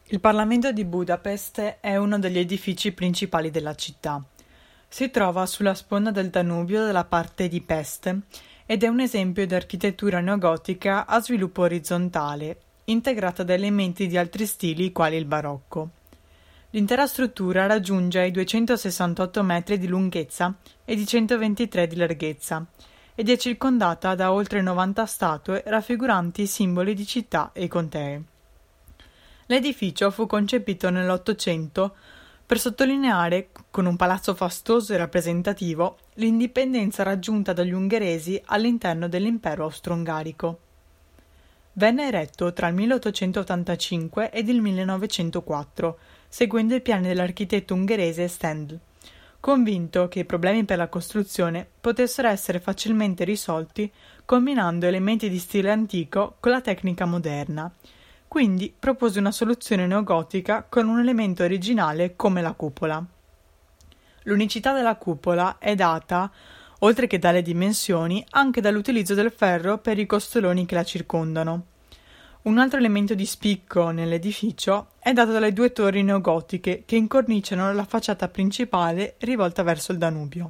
Il Parlamento di Budapest è uno degli edifici principali della città. Si trova sulla sponda del Danubio dalla parte di Pest ed è un esempio di architettura neogotica a sviluppo orizzontale, integrata da elementi di altri stili quali il barocco. L'intera struttura raggiunge i 268 metri di lunghezza e di 123 di larghezza ed è circondata da oltre 90 statue raffiguranti i simboli di città e contee. L'edificio fu concepito nell'Ottocento per sottolineare, con un palazzo fastoso e rappresentativo, l'indipendenza raggiunta dagli ungheresi all'interno dell'impero austro-ungarico. Venne eretto tra il 1885 ed il 1904, seguendo i piani dell'architetto ungherese Stendhal, convinto che i problemi per la costruzione potessero essere facilmente risolti combinando elementi di stile antico con la tecnica moderna. Quindi propose una soluzione neogotica con un elemento originale come la cupola. L'unicità della cupola è data, oltre che dalle dimensioni, anche dall'utilizzo del ferro per i costoloni che la circondano. Un altro elemento di spicco nell'edificio è dato dalle due torri neogotiche che incorniciano la facciata principale rivolta verso il Danubio.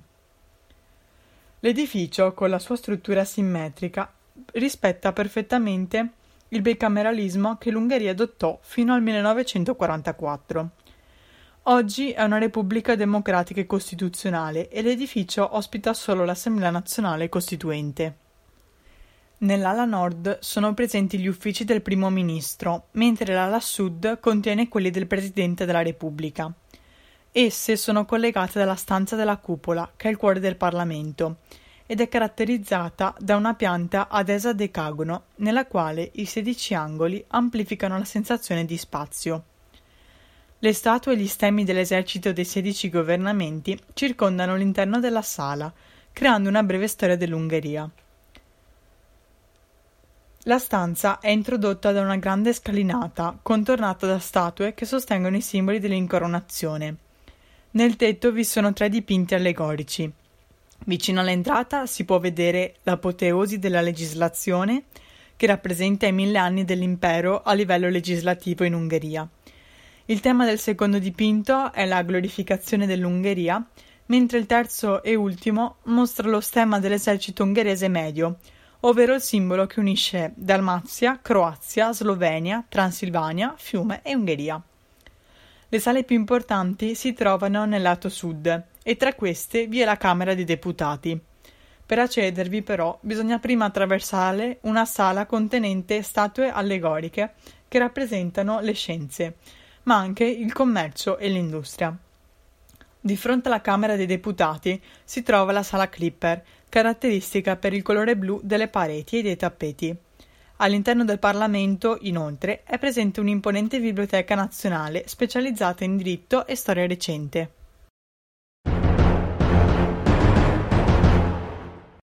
L'edificio, con la sua struttura simmetrica, rispetta perfettamente il bicameralismo che l'Ungheria adottò fino al 1944. Oggi è una repubblica democratica e costituzionale e l'edificio ospita solo l'Assemblea Nazionale Costituente. Nell'ala nord sono presenti gli uffici del primo ministro, mentre l'ala sud contiene quelli del Presidente della Repubblica. Esse sono collegate dalla stanza della cupola, che è il cuore del Parlamento, ed è caratterizzata da una pianta adesa a decagono, nella quale i 16 angoli amplificano la sensazione di spazio. Le statue e gli stemmi dell'esercito dei 16 governamenti circondano l'interno della sala, creando una breve storia dell'Ungheria. La stanza è introdotta da una grande scalinata, contornata da statue che sostengono i simboli dell'incoronazione. Nel tetto vi sono 3 dipinti allegorici. Vicino all'entrata si può vedere l'apoteosi della legislazione, che rappresenta i 1000 anni dell'impero a livello legislativo in Ungheria. Il tema del secondo dipinto è la glorificazione dell'Ungheria, mentre il terzo e ultimo mostra lo stemma dell'esercito ungherese medio, ovvero il simbolo che unisce Dalmazia, Croazia, Slovenia, Transilvania, Fiume e Ungheria. Le sale più importanti si trovano nel lato sud e tra queste vi è la Camera dei Deputati. Per accedervi però bisogna prima attraversare una sala contenente statue allegoriche che rappresentano le scienze, ma anche il commercio e l'industria. Di fronte alla Camera dei Deputati si trova la sala Clipper, caratteristica per il colore blu delle pareti e dei tappeti. All'interno del Parlamento, inoltre, è presente un'imponente biblioteca nazionale specializzata in diritto e storia recente.